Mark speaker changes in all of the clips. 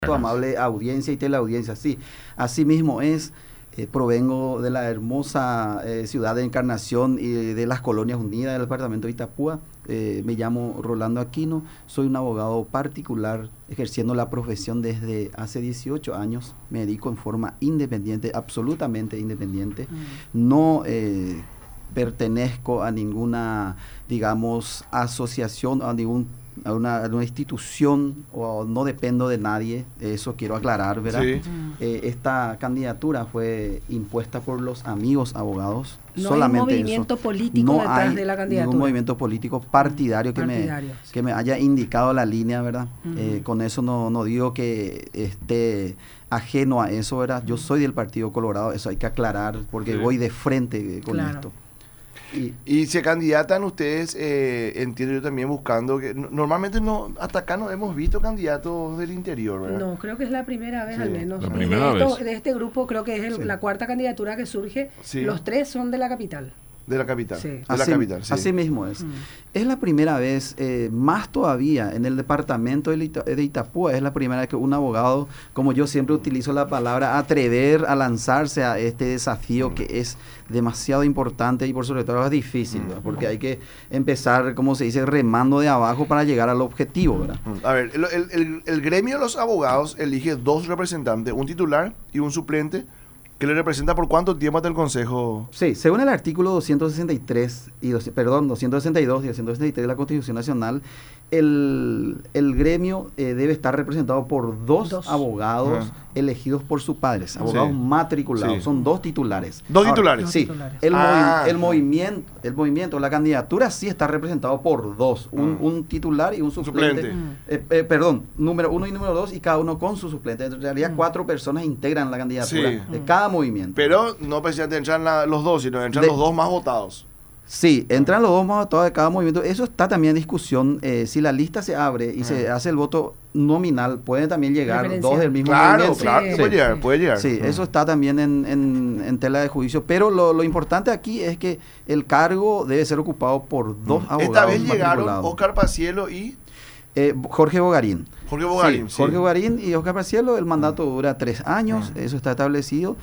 Speaker 1: Tu amable audiencia y teleaudiencia, sí, así mismo es. Provengo de la hermosa ciudad de Encarnación y de las Colonias Unidas del departamento de Itapúa. Me llamo Rolando Aquino, soy un abogado particular ejerciendo la profesión desde hace 18 años. Me dedico en forma independiente, absolutamente independiente. No pertenezco a ninguna, digamos, asociación, a una institución, o no dependo de nadie. Eso quiero aclarar, ¿verdad? Sí. Esta candidatura fue impuesta por los amigos abogados.
Speaker 2: No
Speaker 1: solamente
Speaker 2: hay un movimiento político detrás de la candidatura.
Speaker 1: Ningún movimiento político partidario que me haya indicado la línea, ¿verdad? Con eso no digo que esté ajeno a eso, ¿verdad? Yo soy del Partido Colorado, eso hay que aclarar, porque voy de frente con esto.
Speaker 3: Y se candidatan ustedes, entiendo yo también buscando, que normalmente no, hasta acá no hemos visto candidatos del interior, ¿verdad?
Speaker 2: No, creo que es la primera vez al menos.
Speaker 4: La primera vez.
Speaker 2: De este grupo creo que es la cuarta candidatura que surge. Los tres son de la capital.
Speaker 3: De la capital. Sí. De
Speaker 1: así,
Speaker 3: la capital, sí.
Speaker 1: Así mismo es. Es la primera vez, más todavía, en el departamento de Itapúa, es la primera vez que un abogado, como yo siempre utilizo la palabra, atrever a lanzarse a este desafío que es demasiado importante y por sobre todo es difícil, ¿verdad? Porque hay que empezar, como se dice, remando de abajo para llegar al objetivo, ¿verdad?
Speaker 3: A ver, el gremio de los abogados elige dos representantes, un titular y un suplente, que le representa por cuánto tiempo ante el Consejo.
Speaker 1: Sí, según el artículo 262 y 263 de la Constitución Nacional, el gremio debe estar representado por dos abogados elegidos por sus padres, abogados matriculados, son dos titulares.
Speaker 3: ¿Dos titulares?
Speaker 1: Sí, el movimiento, la candidatura sí está representado por dos, un titular y un suplente. Número 1 y número 2, y cada uno con su suplente. En realidad 4 personas integran la candidatura de cada movimiento.
Speaker 3: Pero no precisamente entran los dos, sino entran los dos más votados.
Speaker 1: Sí, entran los dos más votados de cada movimiento. Eso está también en discusión. Si la lista se abre y se hace el voto nominal, pueden también llegar dos del mismo movimiento.
Speaker 3: Claro, puede llegar.
Speaker 1: Sí, eso está también en tela de juicio. Pero lo importante aquí es que el cargo debe ser ocupado por dos abogados.
Speaker 3: Esta vez llegaron Oscar Paciello y...
Speaker 1: Jorge Bogarín.
Speaker 3: Jorge
Speaker 1: Bogarín y Oscar Paciello. El mandato dura 3 años, eso está establecido.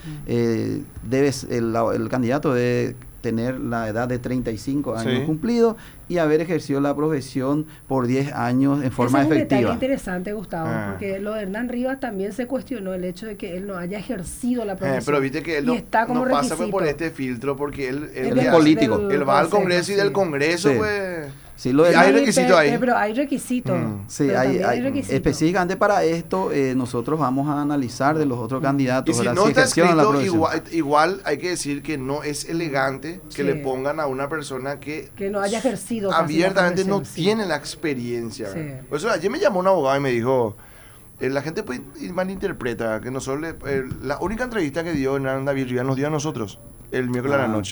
Speaker 1: El candidato debe tener la edad de 35 años cumplido y haber ejercido la profesión por 10 años en forma efectiva.
Speaker 2: Es un detalle interesante, Gustavo, porque lo de Hernán Rivas también se cuestionó el hecho de que él no haya ejercido la profesión.
Speaker 3: Pero viste que él no pasa por este filtro porque él
Speaker 1: es político.
Speaker 3: Él va al Congreso y del Congreso, pues...
Speaker 1: Sí,
Speaker 3: hay requisitos ahí.
Speaker 2: Pero hay requisitos.
Speaker 1: Sí, hay requisitos. Específicamente para esto, nosotros vamos a analizar de los otros candidatos.
Speaker 3: Y si no está escrito, igual hay que decir que no es elegante que le pongan a una persona que
Speaker 2: no haya ejercido.
Speaker 3: Abiertamente no tiene la experiencia. Por eso ayer me llamó un abogado y me dijo, la gente puede malinterpreta, que nosotros la única entrevista que dio Hernán David Rivas nos dio a nosotros el miércoles a la noche.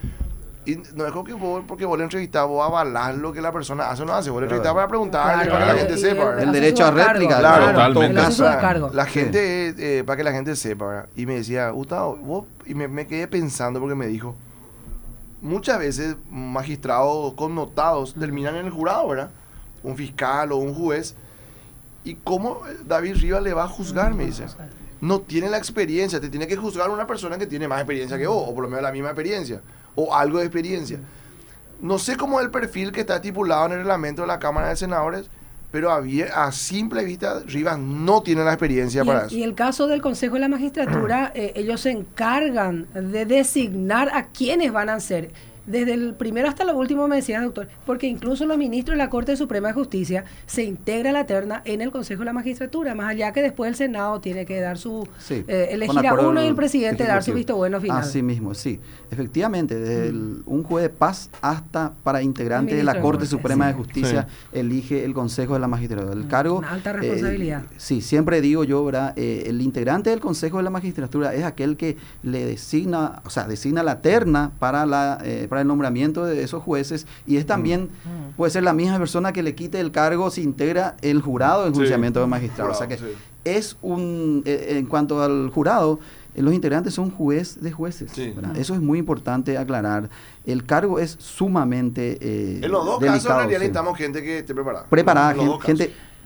Speaker 3: Y no es que porque vos le entrevistás, vos avalás lo que la persona hace o no hace. Vos le entrevistás para preguntarle, para que la gente sepa.
Speaker 1: El derecho a réplica.
Speaker 3: Claro,
Speaker 4: totalmente.
Speaker 3: La gente, para que la gente sepa, ¿verdad? Y me decía, Gustavo, vos, y me quedé pensando porque me dijo, muchas veces magistrados connotados terminan en el jurado, ¿verdad? Un fiscal o un juez. ¿Y cómo David Rivas le va a juzgar? Me dice. No tiene la experiencia, te tiene que juzgar una persona que tiene más experiencia que vos, o por lo menos la misma experiencia, o algo de experiencia. No sé cómo es el perfil que está estipulado en el reglamento de la Cámara de Senadores, pero a simple vista Rivas no tiene la experiencia para eso.
Speaker 2: Y el caso del Consejo de la Magistratura, ellos se encargan de designar a quienes van a ser. Desde el primero hasta lo último, me decía, doctor, porque incluso los ministros de la Corte Suprema de Justicia se integra la terna en el Consejo de la Magistratura, más allá que después el Senado tiene que dar su elegir a uno y el presidente dar su visto bueno final.
Speaker 1: Así mismo, sí. Efectivamente, desde un juez de paz hasta para integrante de la Corte Suprema de Justicia elige el Consejo de la Magistratura. El cargo...
Speaker 2: Una alta responsabilidad.
Speaker 1: Sí, siempre digo yo, ¿verdad? El integrante del Consejo de la Magistratura es aquel que le designa la terna para el nombramiento de esos jueces, y es también puede ser la misma persona que le quite el cargo si integra el jurado de enjuiciamiento de magistrados. O sea que es en cuanto al jurado, los integrantes son juez de jueces. Eso es muy importante aclarar. El cargo es sumamente
Speaker 3: en los dos
Speaker 1: delicado,
Speaker 3: casos en realidad necesitamos gente que esté preparada.
Speaker 1: Preparada, gente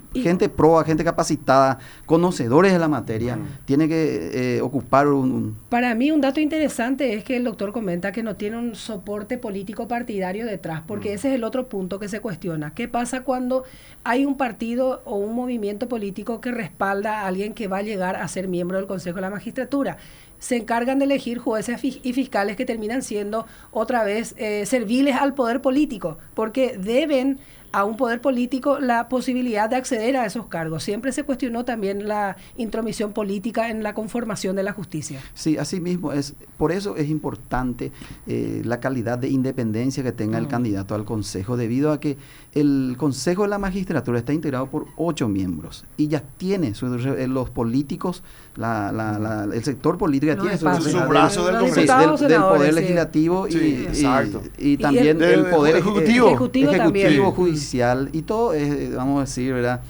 Speaker 1: gente proba, gente capacitada, conocedores de la materia, tiene que ocupar
Speaker 2: Para mí un dato interesante es que el doctor comenta que no tiene un soporte político partidario detrás, porque ese es el otro punto que se cuestiona. ¿Qué pasa cuando hay un partido o un movimiento político que respalda a alguien que va a llegar a ser miembro del Consejo de la Magistratura? Se encargan de elegir jueces y fiscales que terminan siendo otra vez serviles al poder político, porque deben a un poder político la posibilidad de acceder a esos cargos. Siempre se cuestionó también la intromisión política en la conformación de la justicia.
Speaker 1: Sí, así mismo es. Por eso es importante la calidad de independencia que tenga el candidato al Consejo, debido a que el Consejo de la Magistratura está integrado por 8 miembros y ya tiene los políticos, el sector político ya tiene
Speaker 3: su brazo del
Speaker 1: Congreso, del Poder Legislativo y también el Poder Ejecutivo judicial y todo, vamos a decir, ¿verdad?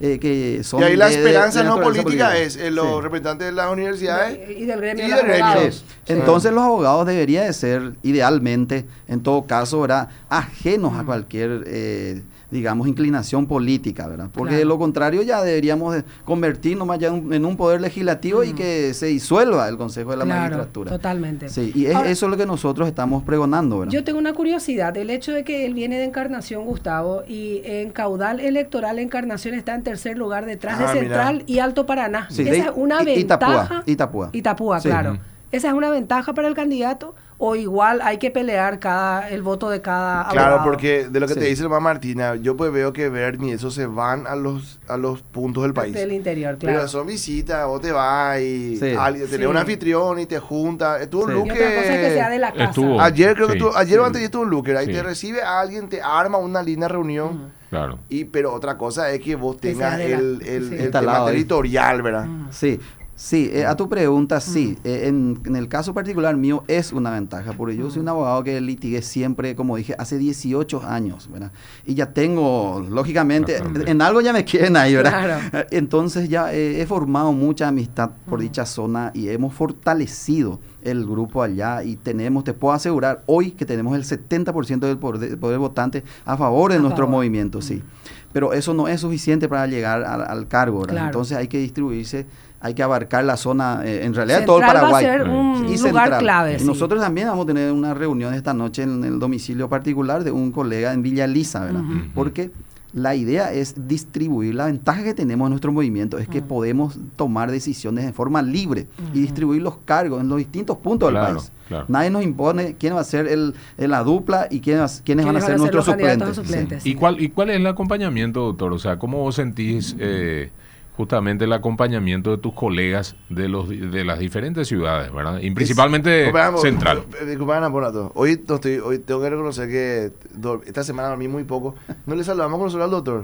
Speaker 1: Que son
Speaker 3: y ahí la esperanza no política es los representantes de las universidades
Speaker 2: y del gremio de los abogados.
Speaker 1: Entonces los abogados deberían de ser idealmente, en todo caso, ¿verdad?, ajenos a cualquier digamos, inclinación política, ¿verdad? Porque de lo contrario ya deberíamos convertirnos más ya en un poder legislativo y que se disuelva el Consejo de la Magistratura.
Speaker 2: Totalmente.
Speaker 1: Sí, y ahora, eso es lo que nosotros estamos pregonando, ¿verdad?
Speaker 2: Yo tengo una curiosidad, el hecho de que él viene de Encarnación, Gustavo, y en caudal electoral Encarnación está en tercer lugar detrás de Central y Alto Paraná.
Speaker 1: Sí,
Speaker 2: esa es una ventaja.
Speaker 1: Itapúa,
Speaker 2: sí. Claro. ¿Esa es una ventaja para el candidato o igual hay que pelear el voto de cada abogado?
Speaker 3: Claro, porque de lo que te dice el mamá Martina, yo pues veo que Bernie y eso se van a los puntos del país.
Speaker 2: Del interior, claro.
Speaker 3: Pero son visitas, vos te vas y tenés un anfitrión y te junta. Estuvo un Luque.
Speaker 2: Y otra cosa es que sea de la casa.
Speaker 3: Ayer creo que ayer o antes estuvo un Luque, ahí te recibe a alguien, te arma una linda reunión.
Speaker 4: Claro.
Speaker 3: Pero otra cosa es que vos tengas el
Speaker 1: tema
Speaker 3: territorial, ¿verdad?
Speaker 1: Sí. Sí, a tu pregunta, sí. En el caso particular mío es una ventaja, porque yo soy un abogado que litigué siempre, como dije, hace 18 años, ¿verdad? Y ya tengo, lógicamente, en algo ya me quieren ahí, ¿verdad? Claro. Entonces ya he formado mucha amistad por dicha zona y hemos fortalecido el grupo allá y te puedo asegurar hoy que tenemos el 70% del poder votante a favor de nuestro movimiento, sí. Pero eso no es suficiente para llegar al cargo, ¿verdad? Claro. Entonces hay que distribuirse, hay que abarcar la zona, en realidad
Speaker 2: Central
Speaker 1: todo el Paraguay.
Speaker 2: Va a ser un lugar clave.
Speaker 1: Y nosotros también vamos a tener una reunión esta noche en el domicilio particular de un colega en Villa Elisa, ¿verdad? Porque la idea es distribuir. La ventaja que tenemos en nuestro movimiento es que podemos tomar decisiones de forma libre y distribuir los cargos en los distintos puntos del país. Claro. Nadie nos impone quién va a ser la dupla y quiénes van a ser nuestros suplentes.
Speaker 4: Sí. ¿Y cuál es el acompañamiento, doctor? O sea, ¿cómo vos sentís justamente el acompañamiento de tus colegas de las diferentes ciudades, ¿verdad? Y principalmente Central.
Speaker 3: Hoy tengo que reconocer que esta semana dormí muy poco. No le saludamos con nosotros al doctor.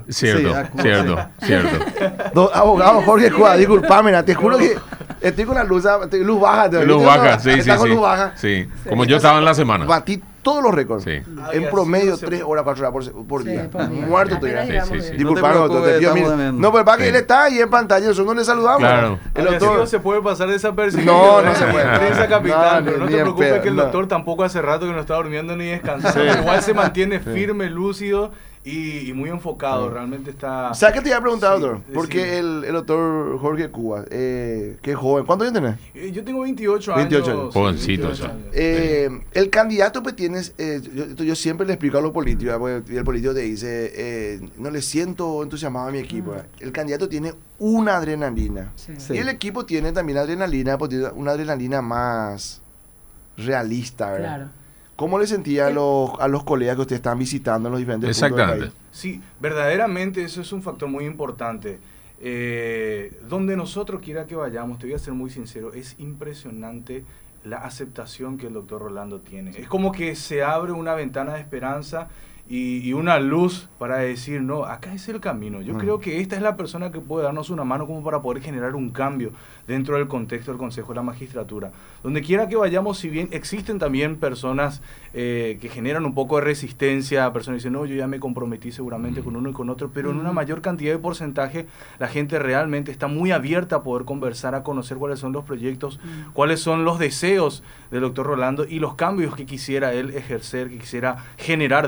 Speaker 4: Cierto.
Speaker 3: Abogado Jorge Cuadra, disculpame, te juro que estoy con la luz baja.
Speaker 4: Luz baja, sí.
Speaker 3: Luz baja.
Speaker 4: Sí, como yo estaba en la semana.
Speaker 3: Batí todos los récords.
Speaker 4: Sí.
Speaker 3: En promedio, 3 horas, 4 horas por día.
Speaker 2: Muerto
Speaker 3: todavía.
Speaker 4: Sí.
Speaker 3: Disculpame, doctor. No, pero para que él está ahí en pantalla, nosotros no le saludamos.
Speaker 4: Claro.
Speaker 5: El doctor no se puede pasar desapercibido.
Speaker 3: No se puede.
Speaker 5: Prensa capital, pero no te preocupes que el doctor tampoco hace rato que no está durmiendo ni descansando. Igual se mantiene firme, lúcido y muy enfocado. Realmente está...
Speaker 3: ¿Sabes qué te iba a preguntar, doctor? Porque el doctor Jorge Cuba, que joven, ¿cuántos años tenés?
Speaker 5: Yo tengo 28 años.
Speaker 3: 28 años.
Speaker 4: Jovencito.
Speaker 3: El candidato pues tienes, yo siempre le explico a los políticos, y el político te dice, no le siento entusiasmado a mi equipo. El candidato tiene una adrenalina. Sí. Y el equipo tiene también adrenalina, pues tiene una adrenalina más realista, ¿verdad? Claro. ¿Cómo le sentía a los colegas que ustedes están visitando en los diferentes puntos del país?
Speaker 5: Sí, verdaderamente eso es un factor muy importante. Donde nosotros quiera que vayamos, te voy a ser muy sincero, es impresionante la aceptación que el doctor Rolando tiene. Es como que se abre una ventana de esperanza y una luz para decir, no, acá es el camino. Yo creo que esta es la persona que puede darnos una mano como para poder generar un cambio dentro del contexto del Consejo de la Magistratura. Donde quiera que vayamos, si bien existen también personas que generan un poco de resistencia, personas que dicen, no, yo ya me comprometí seguramente con uno y con otro, pero en una mayor cantidad de porcentaje la gente realmente está muy abierta a poder conversar, a conocer cuáles son los proyectos, cuáles son los deseos del doctor Rolando y los cambios que quisiera él ejercer, que quisiera generar dentro del Consejo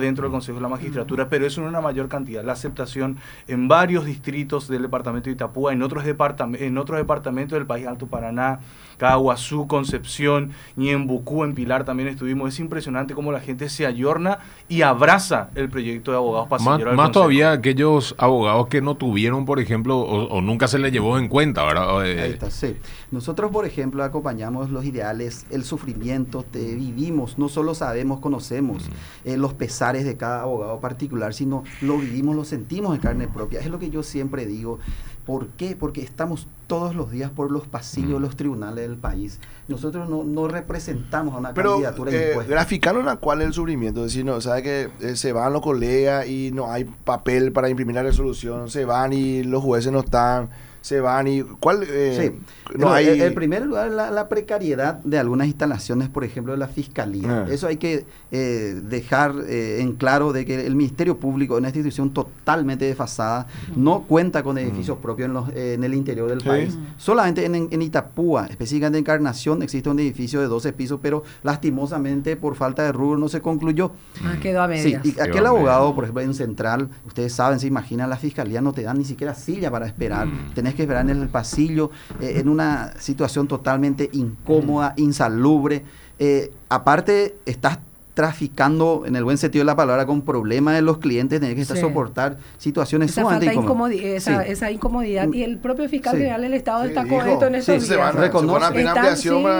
Speaker 5: Consejo de la Magistratura, pero eso en una mayor cantidad. La aceptación en varios distritos del departamento de Itapúa, en otros departamentos del país, Alto Paraná, Caguazú, Concepción, y en Bucú, en Pilar también estuvimos. Es impresionante cómo la gente se ayorna y abraza el proyecto de abogados pasilleros.
Speaker 4: Más todavía aquellos abogados que no tuvieron, por ejemplo, o nunca se les llevó en cuenta, ¿verdad?
Speaker 1: Ahí está, sí. Nosotros, por ejemplo, acompañamos los ideales, el sufrimiento, vivimos, no solo sabemos, conocemos los pesares de cada abogado particular, sino lo vivimos, lo sentimos en carne propia. Es lo que yo siempre digo. ¿Por qué? Porque estamos todos los días por los pasillos de los tribunales del país. Nosotros no representamos a una candidatura impuesta.
Speaker 3: Graficaron cuál es el sufrimiento. Es decir, no, sabe que se van los colegas y no hay papel para imprimir la resolución, se van y los jueces no están, se van y ¿cuál?
Speaker 1: Sí.
Speaker 3: No hay...
Speaker 1: En primer lugar, la precariedad de algunas instalaciones, por ejemplo, de la Fiscalía. Eso hay que dejar en claro de que el Ministerio Público es una institución totalmente desfasada, no cuenta con edificios propios en el interior del país. Solamente en Itapúa, específicamente en Encarnación, existe un edificio de 12 pisos, pero lastimosamente por falta de rubro no se concluyó.
Speaker 2: Quedó a medias.
Speaker 1: Sí, y aquel abogado, por ejemplo, en Central, ustedes saben, se imaginan, la Fiscalía no te dan ni siquiera silla para esperar. Tenés que esperar en el pasillo, en una situación totalmente incómoda, insalubre. Aparte, estás traficando, en el buen sentido de la palabra, con problemas de los clientes, tenés que soportar situaciones sumamente incómodas.
Speaker 2: Esa incomodidad, y el propio fiscal general del Estado destacó esto en estos días.
Speaker 3: Se van a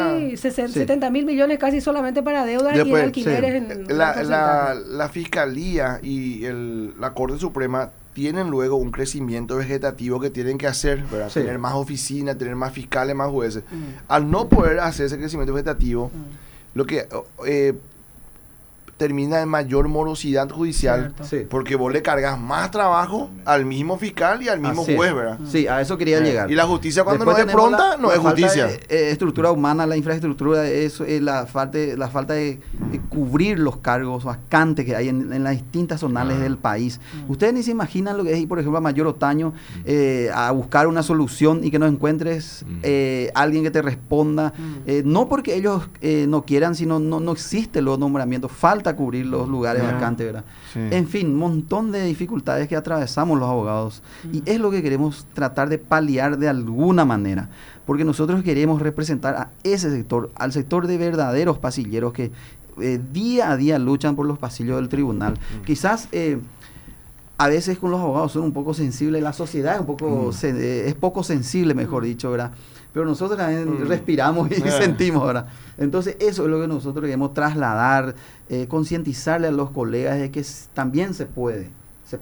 Speaker 2: 70 mil millones casi solamente para deudas y en alquileres.
Speaker 3: La Fiscalía y la Corte Suprema tienen luego un crecimiento vegetativo que tienen que hacer, ¿verdad? Tener más oficinas, tener más fiscales, más jueces. Al no poder hacer ese crecimiento vegetativo, lo que termina en mayor morosidad judicial, porque vos le cargas más trabajo al mismo fiscal y al mismo juez, ¿verdad?
Speaker 1: Sí, a eso quería llegar.
Speaker 3: Y la justicia cuando no es pronta, no es justicia.
Speaker 1: Estructura humana, la infraestructura, eso, la falta de cubrir los cargos vacantes que hay en las distintas zonales del país. Ustedes ni se imaginan lo que es ir, por ejemplo, a Mayor Otaño a buscar una solución y que no encuentres alguien que te responda. No porque ellos no quieran, sino no existe los nombramientos. Falta cubrir los lugares vacantes, ¿verdad? Sí. En fin, un montón de dificultades que atravesamos los abogados y es lo que queremos tratar de paliar de alguna manera, porque nosotros queremos representar a ese sector, al sector de verdaderos pasilleros que día a día luchan por los pasillos del tribunal. Quizás a veces con los abogados son un poco sensibles, la sociedad es un poco es poco sensible, mejor dicho, ¿verdad? Pero nosotros también respiramos y sentimos, ¿verdad? Entonces eso es lo que nosotros queremos trasladar, concientizarle a los colegas de que también se puede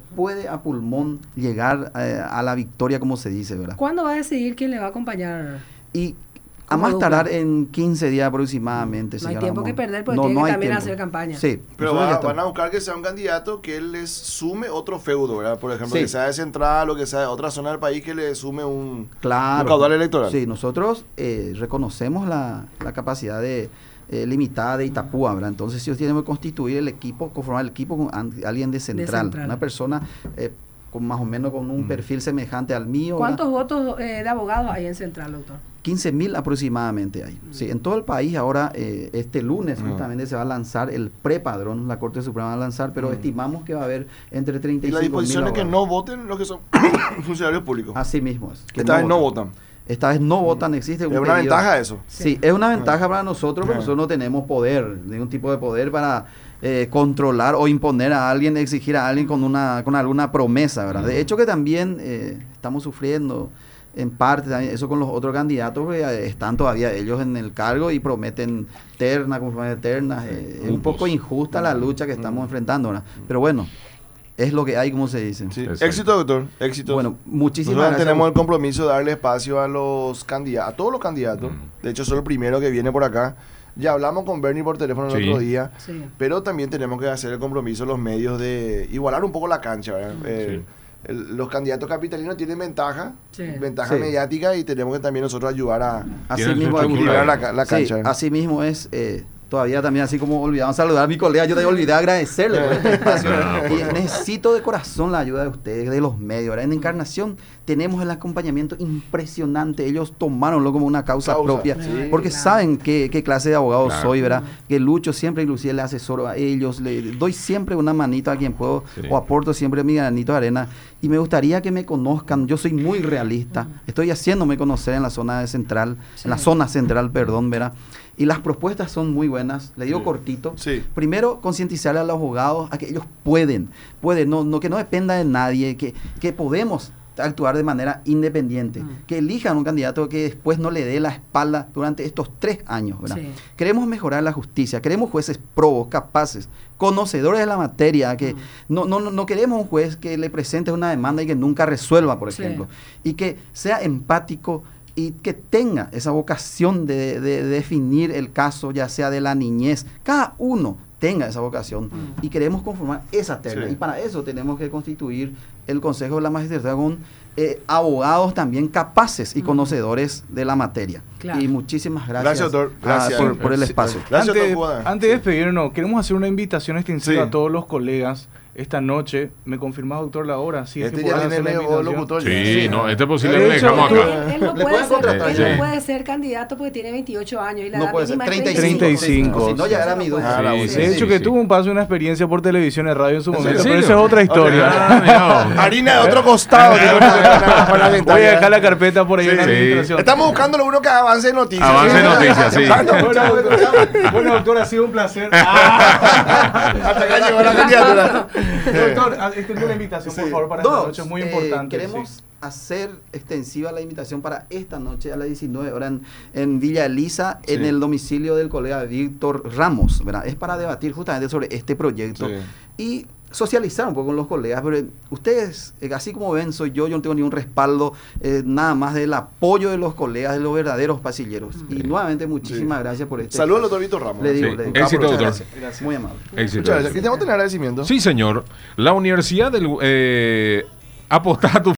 Speaker 1: a pulmón llegar a la victoria, como se dice, ¿verdad?
Speaker 2: ¿Cuándo va a decidir quién le va a acompañar?
Speaker 1: Y a más tardar en 15 días aproximadamente.
Speaker 2: No hay tiempo que perder porque tiene que también hacer campaña.
Speaker 1: Sí.
Speaker 3: Pero van a buscar que sea un candidato que les sume otro feudo, ¿verdad? Por ejemplo, que sea de Central o que sea de otra zona del país que le sume un caudal electoral.
Speaker 1: Sí, nosotros reconocemos la capacidad limitada de Itapúa, ¿verdad? Entonces ellos tienen que constituir el equipo, conformar el equipo con alguien de Central. Una persona más o menos con un perfil semejante al mío.
Speaker 2: ¿Cuántos votos de abogados hay en Central, doctor?
Speaker 1: 15.000 aproximadamente hay. Sí, en todo el país ahora, este lunes justamente se va a lanzar el prepadrón, la Corte Suprema va a lanzar, pero estimamos que va a haber entre 35.000.
Speaker 3: ¿Y la disposición es que no voten los que son funcionarios públicos?
Speaker 1: Así mismo es.
Speaker 3: Esta vez no votan.
Speaker 1: Esta vez no votan, existe un
Speaker 3: ¿Es una ventaja eso?
Speaker 1: Sí, es una ventaja para nosotros, porque nosotros no tenemos poder, ningún tipo de poder para controlar o imponer a alguien, exigir a alguien con alguna promesa, ¿verdad? De hecho que también estamos sufriendo en parte también eso con los otros candidatos, que están todavía ellos en el cargo y prometen ternas, conformes ternas. Es un poco injusta la lucha que estamos enfrentando, ¿verdad? Pero bueno, es lo que hay, como se dice.
Speaker 3: Sí. Éxito, doctor. Éxito.
Speaker 1: Bueno, muchísimas
Speaker 3: Nosotros
Speaker 1: gracias.
Speaker 3: tenemos el compromiso de darle espacio a los candidatos, a todos los candidatos. De hecho, soy el primero que viene por acá. Ya hablamos con Bernie por teléfono el otro día, pero también tenemos que hacer el compromiso los medios de igualar un poco la cancha, ¿verdad? Los candidatos capitalinos tienen ventaja mediática, y tenemos que también nosotros ayudar a
Speaker 1: así mismo
Speaker 3: equilibrar la cancha.
Speaker 1: Así mismo es, todavía también, así como olvidamos saludar a mi colega, yo te olvidé agradecerle por este espacio. Y necesito de corazón la ayuda de ustedes, de los medios, ¿verdad? En Encarnación tenemos el acompañamiento impresionante. Ellos tomáronlo como una causa propia,
Speaker 3: sí,
Speaker 1: porque
Speaker 2: claro.
Speaker 1: saben qué clase de abogado
Speaker 4: Claro.
Speaker 1: soy, ¿verdad? Que lucho siempre, inclusive le asesoro a ellos, le doy siempre una manito a quien puedo,
Speaker 4: Sí.
Speaker 1: o aporto siempre mi granito de arena. Y me gustaría que me conozcan. Yo soy muy realista. Estoy haciéndome conocer en la zona central, en la zona central, perdón, ¿verdad? Y las propuestas son muy buenas. Le digo
Speaker 3: Sí.
Speaker 1: cortito.
Speaker 3: Sí.
Speaker 1: Primero, concientizarle a los abogados a que ellos pueden, no, que no dependa de nadie, que podemos actuar de manera independiente, que elijan un candidato que después no le dé la espalda durante estos 3 años, ¿verdad?
Speaker 2: Sí.
Speaker 1: Queremos mejorar la justicia, queremos jueces probos, capaces, conocedores de la materia, que no queremos un juez que le presente una demanda y que nunca resuelva, por
Speaker 2: Sí.
Speaker 1: ejemplo, y que sea empático y que tenga esa vocación de definir el caso, ya sea de la niñez. Cada uno tenga esa vocación y queremos conformar esa terna.
Speaker 3: Sí.
Speaker 1: Y para eso tenemos que constituir el Consejo de la Magistratura con abogados también capaces y conocedores de la materia.
Speaker 2: Claro.
Speaker 1: Y muchísimas gracias,
Speaker 3: Gracias, doctor. Gracias.
Speaker 1: por el espacio.
Speaker 3: Gracias,
Speaker 5: antes,
Speaker 3: doctor Juan.
Speaker 5: antes de despedirnos, queremos hacer una invitación extensiva
Speaker 3: Sí.
Speaker 5: a todos los colegas esta noche. ¿Me confirmás, doctor, la hora? Sí,
Speaker 3: Este
Speaker 5: es
Speaker 3: ya
Speaker 5: que
Speaker 3: tiene
Speaker 5: hacer la
Speaker 3: medio
Speaker 5: invitación.
Speaker 3: locutor.
Speaker 4: Sí, no, este posible
Speaker 5: De
Speaker 4: le
Speaker 5: hecho,
Speaker 4: dejamos
Speaker 5: tú-
Speaker 4: acá.
Speaker 2: Él no
Speaker 1: ¿Le
Speaker 2: puede
Speaker 1: pueden
Speaker 2: ser,
Speaker 1: contratar?
Speaker 2: él
Speaker 4: Sí.
Speaker 2: no puede ser candidato porque tiene 28 años y la
Speaker 1: No
Speaker 2: edad
Speaker 1: puede ser
Speaker 2: mínima es
Speaker 5: 35.
Speaker 1: Si no, ya era mi dueño.
Speaker 3: Ah, la
Speaker 4: Sí,
Speaker 3: voz.
Speaker 5: De hecho, que
Speaker 4: sí.
Speaker 5: tuvo un paso, una experiencia por televisión y radio en su momento,
Speaker 4: ¿En
Speaker 5: pero
Speaker 4: serio?
Speaker 5: esa es otra historia.
Speaker 4: Ah, mirá.
Speaker 3: Harina de otro costado. tiene una parlamentaria.
Speaker 5: Voy a dejar la carpeta por ahí
Speaker 3: Sí.
Speaker 5: en la
Speaker 4: Sí.
Speaker 5: administración.
Speaker 3: Estamos buscando uno que avance en noticias.
Speaker 4: Avance en noticias, sí.
Speaker 5: Bueno, doctor, ha sido un placer.
Speaker 3: Hasta acá llegó la candidatura.
Speaker 5: Doctor, extiende una invitación, por favor, para esta
Speaker 1: Dos,
Speaker 5: noche. Es muy importante.
Speaker 1: queremos
Speaker 5: sí.
Speaker 1: hacer extensiva la invitación para esta noche a las 19 horas en Villa Elisa, en
Speaker 3: Sí.
Speaker 1: el domicilio del colega Víctor Ramos, ¿verdad? Es para debatir justamente sobre este proyecto
Speaker 3: Sí.
Speaker 1: y socializar un poco con los colegas, pero ustedes, así como ven, soy yo no tengo ningún respaldo, nada más del apoyo de los colegas, de los verdaderos pasilleros. Y nuevamente, muchísimas gracias por este.
Speaker 3: Saludos al doctor Víctor Ramos.
Speaker 1: Le digo,
Speaker 4: Sí.
Speaker 1: le digo.
Speaker 4: Éxito,
Speaker 1: Muchas
Speaker 4: doctor.
Speaker 1: gracias.
Speaker 5: Gracias.
Speaker 1: Muy amable.
Speaker 4: Éxito.
Speaker 3: Muchas gracias. Aquí tenemos que tener agradecimiento.
Speaker 4: Sí, señor. La Universidad del... apostá a tu